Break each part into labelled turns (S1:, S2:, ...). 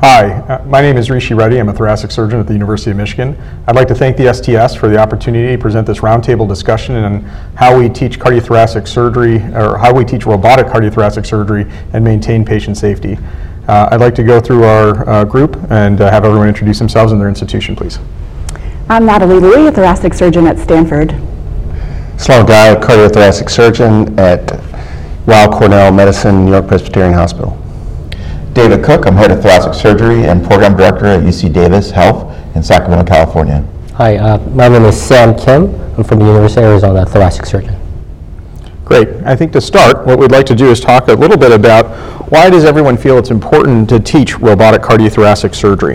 S1: Hi, my name is Rishi Reddy. I'm a thoracic surgeon at the University of Michigan. I'd like to thank the STS for the opportunity to present this roundtable discussion on how we teach cardiothoracic surgery, or how we teach robotic cardiothoracic surgery and maintain patient safety. I'd like to go through our group and have everyone introduce themselves and their institution, please.
S2: I'm Natalie Louie, a thoracic surgeon at Stanford.
S3: Sloan Guy, a cardiothoracic surgeon at Weill Cornell Medicine, New York Presbyterian Hospital.
S4: David Cook, I'm head of thoracic surgery and program director at UC Davis Health in Sacramento, California.
S5: Hi, my name is Sam Kim. I'm from the University of Arizona, thoracic surgeon.
S1: Great. I think to start, what we'd like to do is talk a little bit about why does everyone feel it's important to teach robotic cardiothoracic surgery?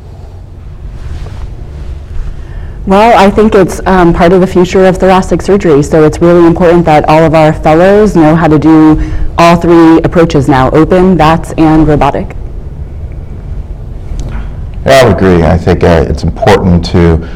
S2: Well, I think it's part of the future of thoracic surgery, so it's really important that all of our fellows know how to do all three approaches now, open, VATS, and robotic.
S4: Yeah, I would agree. I think it's important to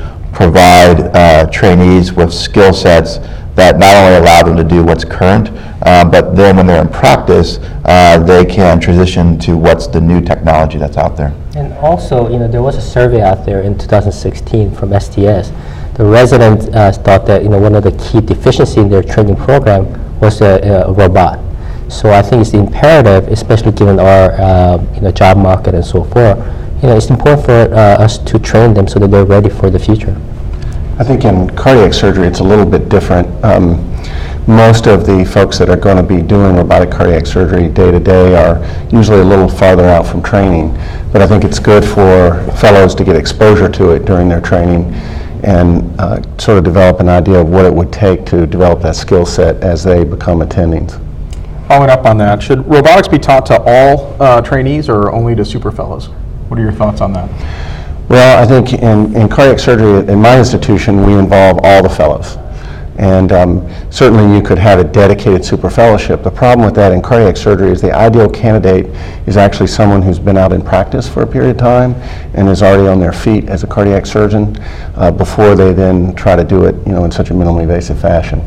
S4: provide trainees with skill sets that not only allow them to do what's current, but then when they're in practice, they can transition to what's the new technology that's out there.
S5: And also, there was a survey out there in 2016 from STS. The residents thought that one of the key deficiencies in their training program was a robot. So I think it's imperative, especially given our job market and so forth. It's important for us to train them so that they're ready for the future.
S3: I think in cardiac surgery it's a little bit different. Most of the folks that are going to be doing robotic cardiac surgery day to day are usually a little farther out from training, but I think it's good for fellows to get exposure to it during their training and sort of develop an idea of what it would take to develop that skill set as they become attendings.
S1: Following up on that, should robotics be taught to all trainees or only to super fellows? What are your thoughts on that?
S3: Well, I think in cardiac surgery in my institution we involve all the fellows. And certainly you could have a dedicated super fellowship. The problem with that in cardiac surgery is the ideal candidate is actually someone who's been out in practice for a period of time and is already on their feet as a cardiac surgeon before they then try to do it in such a minimally invasive fashion.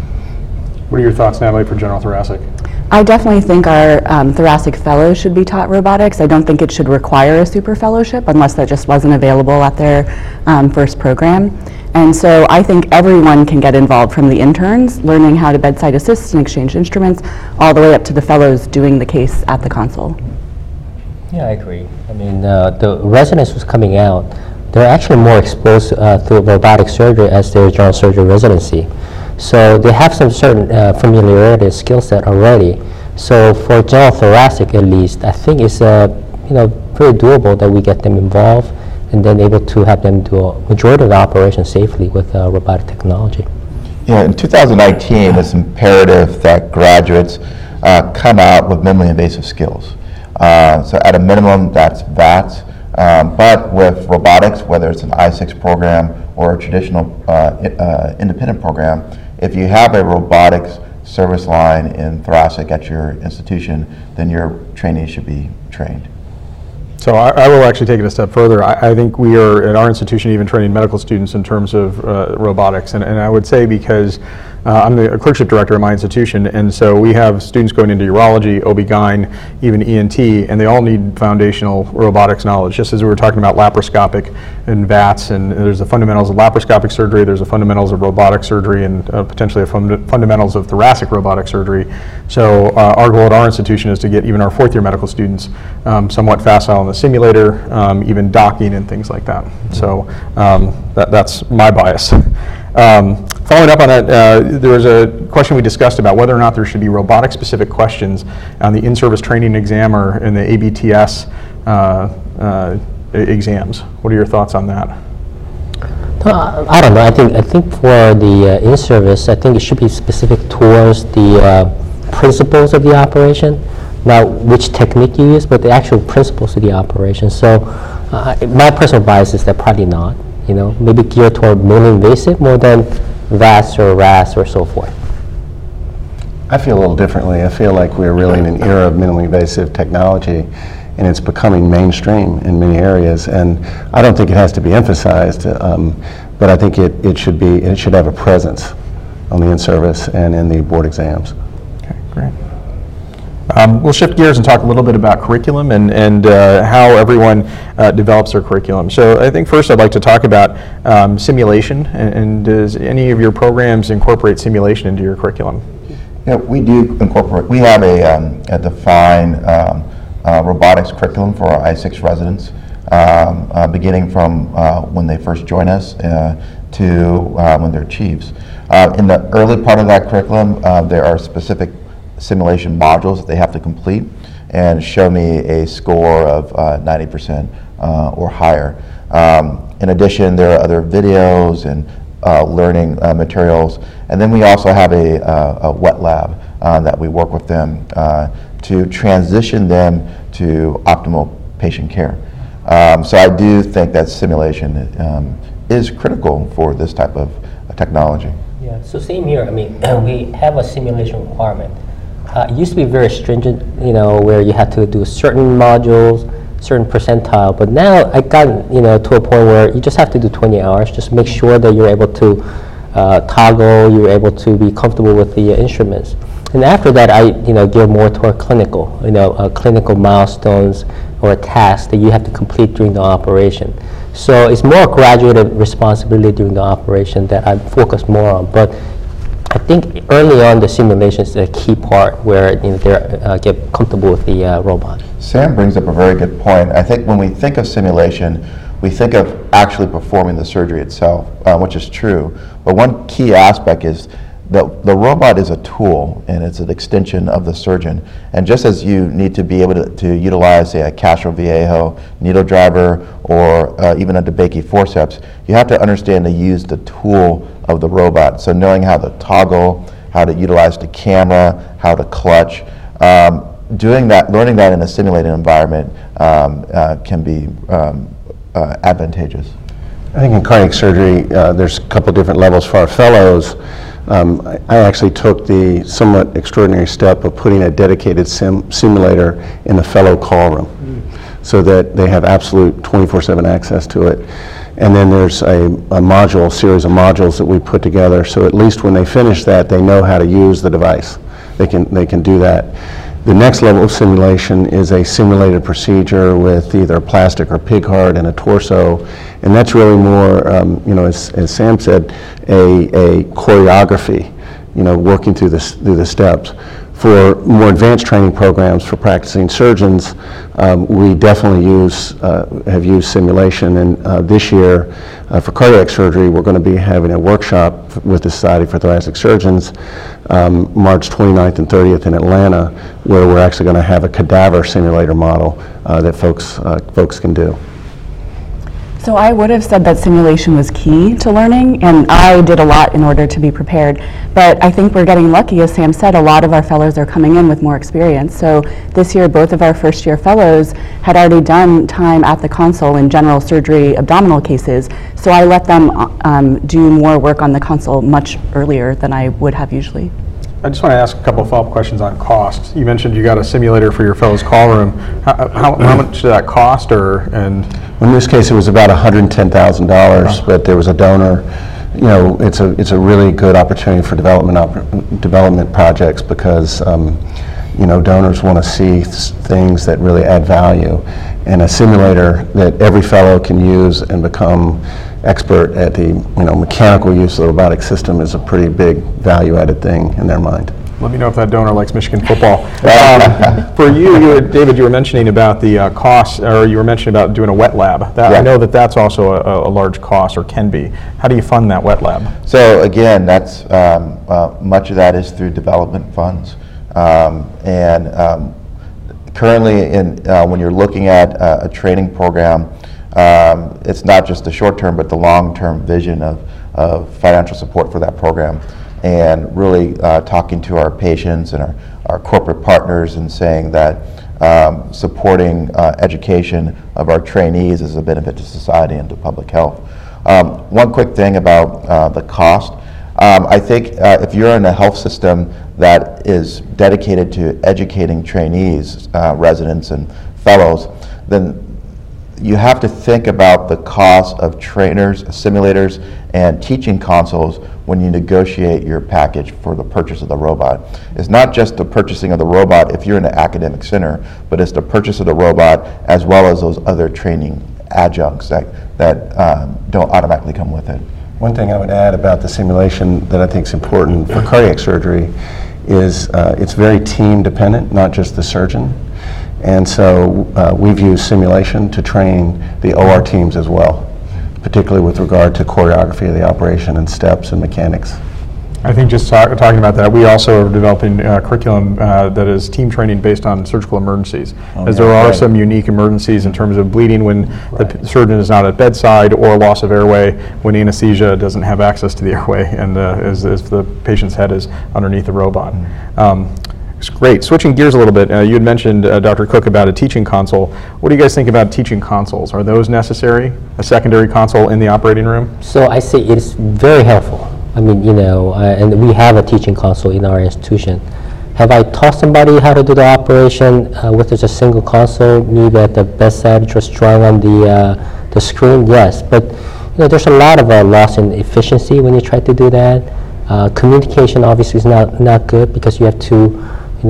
S1: What are your thoughts, Natalie, for general thoracic?
S2: I definitely think our thoracic fellows should be taught robotics. I don't think it should require a super fellowship unless that just wasn't available at their first program. And so I think everyone can get involved, from the interns learning how to bedside assist and exchange instruments, all the way up to the fellows doing the case at the console.
S5: Yeah, I agree. I mean, the residents who's coming out, they're actually more exposed to robotic surgery as their general surgery residency. So they have some certain familiarity and skill set already. So for general thoracic at least, I think it's very doable that we get them involved and then able to have them do a majority of the operation safely with robotic technology.
S4: Yeah, in 2019, it's imperative that graduates come out with minimally invasive skills. So at a minimum, that's VATS, but with robotics, whether it's an I6 program or a traditional independent program, if you have a robotics service line in thoracic at your institution, then your trainees should be trained.
S1: So I will actually take it a step further. I think we are at our institution even training medical students in terms of robotics, and I would say because I'm the clerkship director at my institution, and so we have students going into urology, OB-GYN, even ENT, and they all need foundational robotics knowledge, just as we were talking about laparoscopic and VATS, and there's the fundamentals of laparoscopic surgery, there's the fundamentals of robotic surgery, and potentially the fundamentals of thoracic robotic surgery. So our goal at our institution is to get even our fourth-year medical students somewhat facile in the simulator, even docking and things like that. So that's my bias. Following up on that, there was a question we discussed about whether or not there should be robotic-specific questions on the in-service training exam or in the ABTS exams. What are your thoughts on that?
S5: I don't know. I think for the in-service, I think it should be specific towards the principles of the operation, not which technique you use, but the actual principles of the operation. So my personal bias is that probably not. Maybe geared toward minimally invasive more than VATS or RAS or so forth.
S3: I feel a little differently. I feel like we're really in an era of minimally invasive technology, and it's becoming mainstream in many areas. And I don't think it has to be emphasized, but I think it should have a presence on the in-service and in the board exams.
S1: Okay, great. We'll shift gears and talk a little bit about curriculum and how everyone develops their curriculum. So I think first I'd like to talk about simulation, and does any of your programs incorporate simulation into your curriculum?
S4: Yeah, we do incorporate. We have a defined robotics curriculum for our I6 residents, beginning from when they first join us to when they're chiefs. In the early part of that curriculum, there are specific simulation modules that they have to complete and show me a score of 90% or higher. In addition, there are other videos and learning materials, and then we also have a wet lab that we work with them to transition them to optimal patient care. So I do think that simulation is critical for this type of technology.
S5: Yeah, so same here. I mean, we have a simulation requirement. It used to be very stringent, you know, where you had to do certain modules, certain percentile, but now I got, you know, to a point where you just have to do 20 hours, just make sure that you're able to toggle, you're able to be comfortable with the instruments. And after that, I, you know, gear more toward clinical, you know, clinical milestones or a task that you have to complete during the operation. So it's more graduated responsibility during the operation that I focus more on. But I think early on the simulation is a key part where, you know, they get comfortable with the robot.
S4: Sam brings up a very good point. I think when we think of simulation, we think of actually performing the surgery itself, which is true. But one key aspect is that the robot is a tool, and it's an extension of the surgeon. And just as you need to be able to utilize, say, a Castro Viejo needle driver or even a DeBakey forceps, you have to understand to use the tool of the robot. So knowing how to toggle, how to utilize the camera, how to clutch, doing that, learning that in a simulated environment can be advantageous.
S3: I think in cardiac surgery, there's a couple different levels for our fellows. I actually took the somewhat extraordinary step of putting a dedicated simulator in the fellow call room so that they have absolute 24/7 access to it. And then there's a series of modules that we put together, so at least when they finish that, they know how to use the device. They can do that. The next level of simulation is a simulated procedure with either a plastic or pig heart and a torso, and that's really more, you know, as Sam said, a choreography, you know, working through the steps. For more advanced training programs for practicing surgeons, we definitely have used simulation, and this year for cardiac surgery we're going to be having a workshop with the Society for Thoracic Surgeons March 29th and 30th in Atlanta, where we're actually going to have a cadaver simulator model that folks can do.
S2: So I would have said that simulation was key to learning, and I did a lot in order to be prepared. But I think we're getting lucky, as Sam said, a lot of our fellows are coming in with more experience. So this year, both of our first-year fellows had already done time at the console in general surgery abdominal cases. So I let them do more work on the console much earlier than I would have usually.
S1: I just want to ask a couple of follow-up questions on cost. You mentioned you got a simulator for your fellows call room. How much did that cost, in
S3: this case, it was about $110,000, but there was a donor. You know, it's a really good opportunity for development projects because you know, donors want to see things that really add value, and a simulator that every fellow can use and become expert at the, you know, mechanical use of the robotic system is a pretty big value-added thing in their mind.
S1: Let me know if that donor likes Michigan football. For you, David, you were mentioning about the costs, or you were mentioning about doing a wet lab.
S4: Yeah.
S1: I know that that's also a large cost, or can be. How do you fund that wet lab?
S4: So again, that's much of that is through development funds. Currently, when you're looking at a training program, it's not just the short-term, but the long-term vision of financial support for that program, and really talking to our patients and our corporate partners and saying that supporting education of our trainees is a benefit to society and to public health. One quick thing about the cost. I think if you're in a health system that is dedicated to educating trainees, residents, and fellows, then you have to think about the cost of trainers, simulators, and teaching consoles when you negotiate your package for the purchase of the robot. It's not just the purchasing of the robot if you're in an academic center, but it's the purchase of the robot as well as those other training adjuncts that don't automatically come with it.
S3: One thing I would add about the simulation that I think is important for cardiac surgery is it's very team dependent, not just the surgeon. And so we've used simulation to train the OR teams as well, particularly with regard to choreography of the operation and steps and mechanics.
S1: I think just talking about that, we also are developing curriculum that is team training based on surgical emergencies, as there are some unique emergencies in terms of bleeding when the surgeon is not at bedside, or loss of airway when anesthesia doesn't have access to the airway, and as the patient's head is underneath the robot. It's great. Switching gears a little bit, you had mentioned, Dr. Cook, about a teaching console. What do you guys think about teaching consoles? Are those necessary, a secondary console in the operating room?
S5: So I say it is very helpful. I mean, and we have a teaching console in our institution. Have I taught somebody how to do the operation with just a single console, maybe at the bedside, just drawing on the screen? Yes, but there's a lot of loss in efficiency when you try to do that. Communication obviously is not good because you have to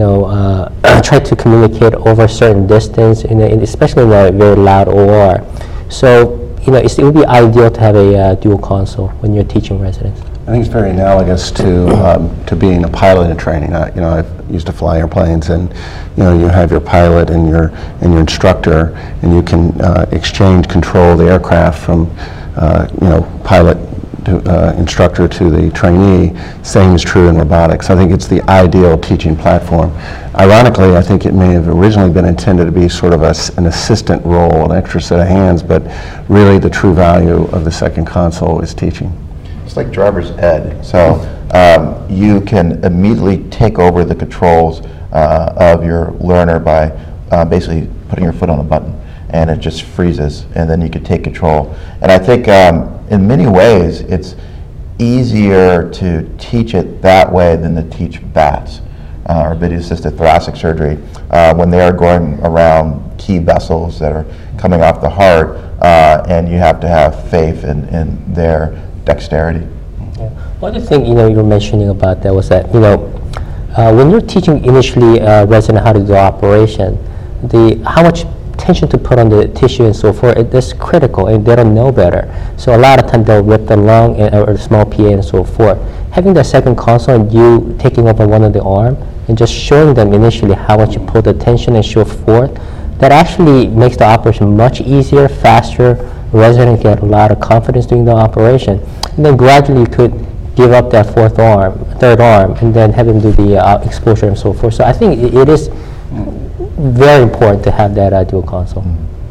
S5: try to communicate over a certain distance, especially in a very loud OR. So, it would be ideal to have a dual console when you're teaching residents.
S3: I think it's very analogous to being a pilot in training. I used to fly airplanes, and you have your pilot and your instructor, and you can exchange control of the aircraft from pilot to instructor to the trainee. Same is true in robotics. I think it's the ideal teaching platform. Ironically, I think it may have originally been intended to be sort of an assistant role, an extra set of hands, but really the true value of the second console is teaching.
S4: It's like driver's ed. So you can immediately take over the controls of your learner by basically putting your foot on a button, and it just freezes, and then you can take control. And I think in many ways it's easier to teach it that way than to teach VATS, or video-assisted thoracic surgery, when they are going around key vessels that are coming off the heart, and you have to have faith in their dexterity.
S5: Yeah. One other thing you were mentioning about that was that when you're teaching initially a resident how to do the operation, how much attention to put on the tissue and so forth, that's critical, and they don't know better. So a lot of times they'll rip the lung or the small PA and so forth. Having the second console and you taking over one of the arm and just showing them initially how much you pull the tension and so forth, that actually makes the operation much easier, faster. Resident get a lot of confidence doing the operation, and then gradually you could give up that third arm, and then have them do the exposure and so forth. So I think it is very important to have that dual console.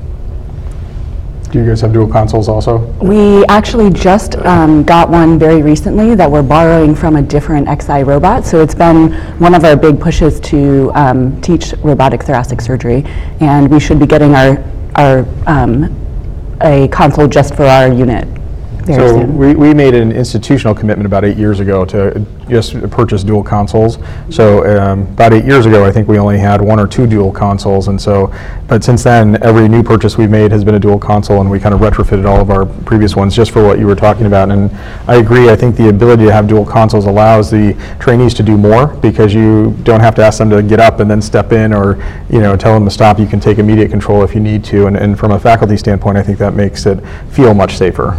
S1: Do you guys have dual consoles also?
S2: We actually just got one very recently that we're borrowing from a different XI robot. So it's been one of our big pushes to teach robotic thoracic surgery, and we should be getting a console just for our unit very
S1: So
S2: soon.
S1: we made an institutional commitment about 8 years ago to just purchase dual consoles. So about 8 years ago, I think we only had 1 or 2 dual consoles, and so, but since then, every new purchase we've made has been a dual console, and we kind of retrofitted all of our previous ones just for what you were talking about. And I agree. I think the ability to have dual consoles allows the trainees to do more, because you don't have to ask them to get up and then step in, or tell them to stop. You can take immediate control if you need to, and from a faculty standpoint, I think that makes it feel much safer.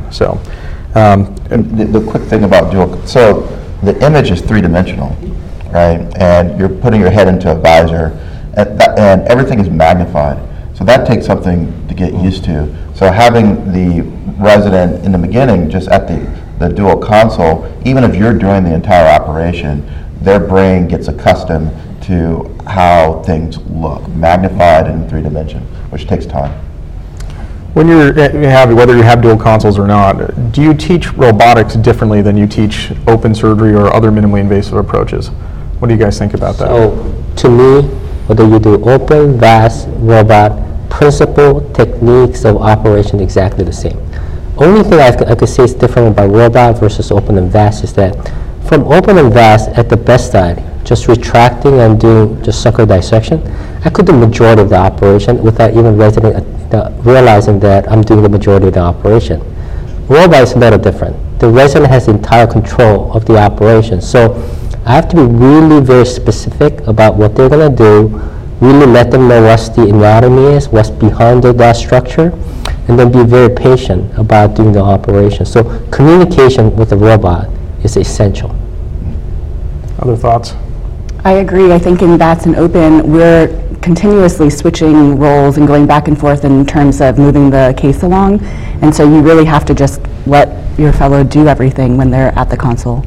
S4: The quick thing about dual, so the image is 3-dimensional, right? And you're putting your head into a visor, and everything is magnified. So that takes something to get used to. So having the resident in the beginning just at the dual console, even if you're doing the entire operation, their brain gets accustomed to how things look, magnified in 3 dimension, which takes time.
S1: When whether you have dual consoles or not, do you teach robotics differently than you teach open surgery or other minimally invasive approaches? What do you guys think about that?
S5: So to me, whether you do open, VATS, robot, principle, techniques of operation exactly the same. Only thing I could say is different about robot versus open and VATS is that from open and VATS at the bedside, just retracting and doing just sucker dissection, I could do the majority of the operation without even resident realizing that I'm doing the majority of the operation. Robot is a little different. The resident has entire control of the operation. So I have to be really very specific about what they're going to do, really let them know what the anatomy is, what's behind that structure, and then be very patient about doing the operation. So communication with the robot is essential.
S1: Other thoughts?
S2: I agree. I think in VATS and Open, we're continuously switching roles and going back and forth in terms of moving the case along. And so you really have to just let your fellow do everything when they're at the console.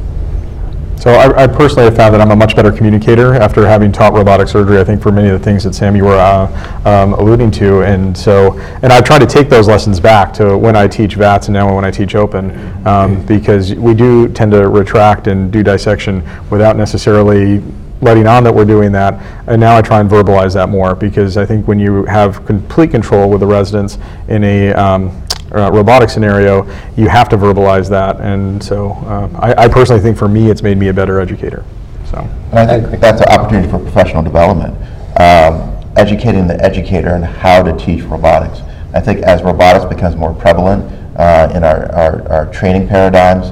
S1: So I personally have found that I'm a much better communicator after having taught robotic surgery, I think, for many of the things that Sam, you were alluding to. And I try to take those lessons back to when I teach VATS and now when I teach Open, because we do tend to retract and do dissection without necessarily letting on that we're doing that. And now I try and verbalize that more, because I think when you have complete control with the residents in a robotic scenario, you have to verbalize that, and so I personally think for me it's made me a better educator. So,
S4: and I think that's an opportunity for professional development, educating the educator on how to teach robotics. I think as robotics becomes more prevalent in our training paradigms,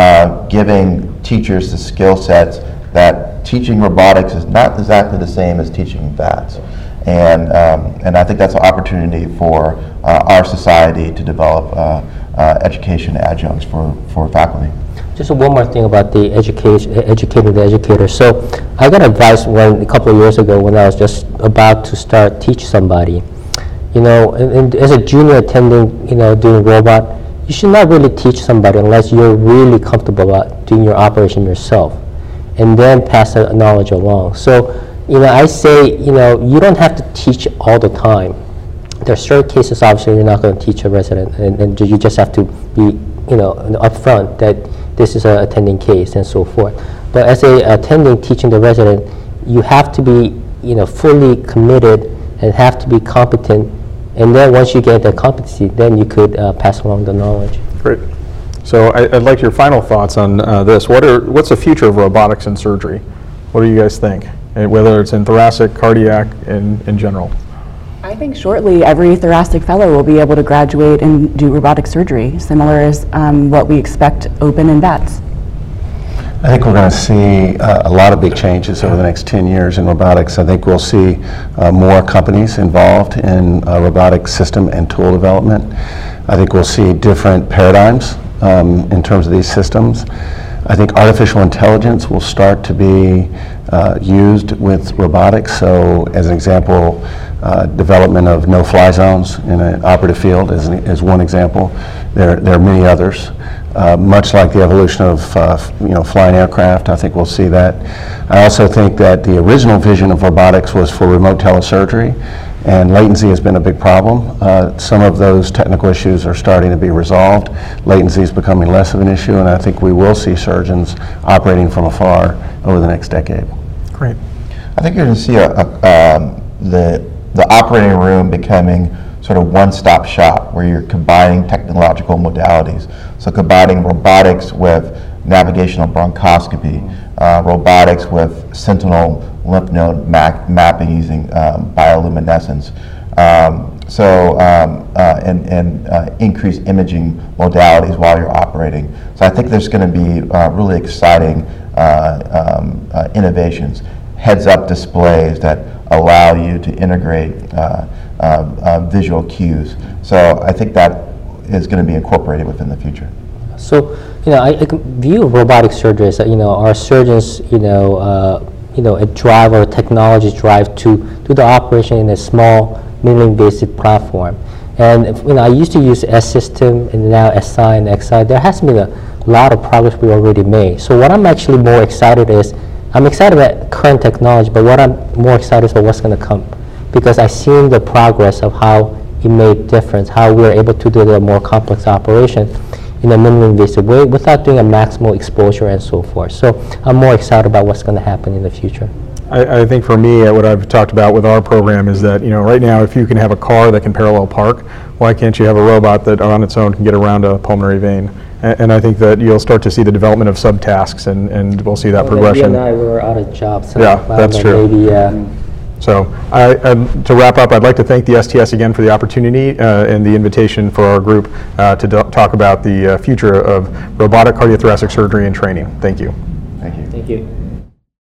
S4: giving teachers the skill sets that teaching robotics is not exactly the same as teaching VATS. And I think that's an opportunity for our society to develop education adjuncts for faculty.
S5: Just one more thing about the educating the educator. So I got advice a couple of years ago when I was just about to start teach somebody. You know, and as a junior attending, doing robot, you should not really teach somebody unless you're really comfortable about doing your operation yourself, and then pass that knowledge along. So, I say, you don't have to teach all the time. There are certain cases, obviously, you're not going to teach a resident, and you just have to be, upfront that this is an attending case and so forth. But as a attending teaching the resident, you have to be, fully committed and have to be competent. And then once you get that competency, then you could pass along the knowledge.
S1: great. So I'd like your final thoughts on this. What's the future of robotics in surgery? What do you guys think? And whether it's in thoracic, cardiac, in general.
S2: I think shortly every thoracic fellow will be able to graduate and do robotic surgery, similar as what we expect Open and VATS.
S3: I think we're going to see a lot of big changes over the next 10 years in robotics. I think we'll see more companies involved in robotic system and tool development. I think we'll see different paradigms in terms of these systems. I think artificial intelligence will start to be used with robotics. So as an example, development of no-fly zones in an operative field is one example. There are many others. Much like the evolution of flying aircraft, I think we'll see that. I also think that the original vision of robotics was for remote telesurgery, and latency has been a big problem. Some of those technical issues are starting to be resolved. Latency is becoming less of an issue, and I think we will see surgeons operating from afar over the next decade.
S1: Great.
S4: I think you're going to see the operating room becoming sort of one-stop shop where you're combining technological modalities. So combining robotics with navigational bronchoscopy, robotics with sentinel lymph node mapping using bioluminescence, and increased imaging modalities while you're operating. So I think there's going to be really exciting innovations, heads-up displays that allow you to integrate visual cues. So I think that is going to be incorporated within the future.
S5: So, I view robotic surgery as, our surgeons, a drive or technology drive to do the operation in a small, minimally invasive platform. And, I used to use S-System and now SI and XI. There has been a lot of progress we already made. So what I'm actually more excited is, I'm excited about current technology, but what I'm more excited is about what's going to come. Because I've seen the progress of how it made difference, how we're able to do the more complex operation in a minimally invasive way without doing a maximal exposure and so forth. So I'm more excited about what's going to happen in the future.
S1: I think for me, what I've talked about with our program is that, right now, if you can have a car that can parallel park, why can't you have a robot that on its own can get around a pulmonary vein? And I think that you'll start to see the development of subtasks, and we'll see that progression.
S5: Maybe and I were out of jobs. So
S1: yeah, that's true.
S5: Maybe
S1: So to wrap up, I'd like to thank the STS again for the opportunity and the invitation for our group to talk about the future of robotic cardiothoracic surgery and training. Thank you.
S3: Thank you.
S5: Thank you.